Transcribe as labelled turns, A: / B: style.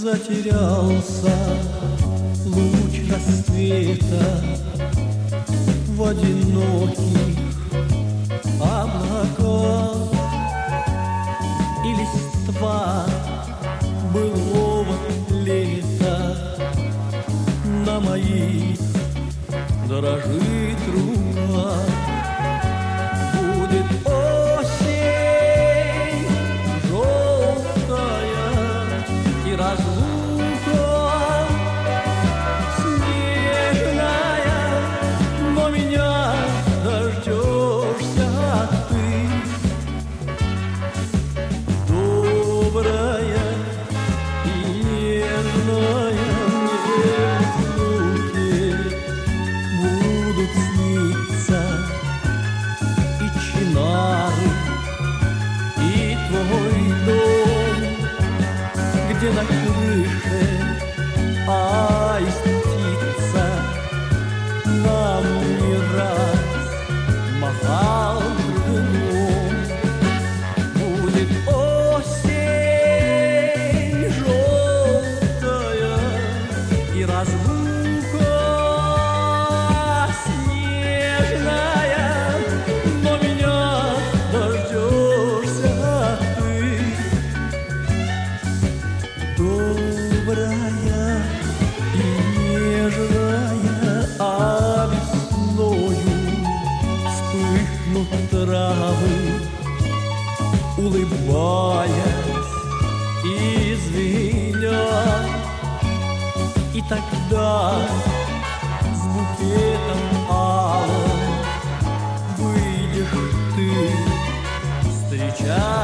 A: Затерялся луч рассвета в одиноких облаках, и листва былого лета на моих дрожит рука. Будет осень желтая и разлука снежная, но меня дождешься ты, добрая и нежная. Мне в разлуке будут сниться и чинары, и твой дом, где на крыше аист птица нам не раз махал крылом. Будет осень желтая и разлука снежная, но меня дождешься ты, добрая и нежная, а весною вспыхнут травы, улыбаясь и звеня, и тогда с букетом алым выйдешь ты встречать.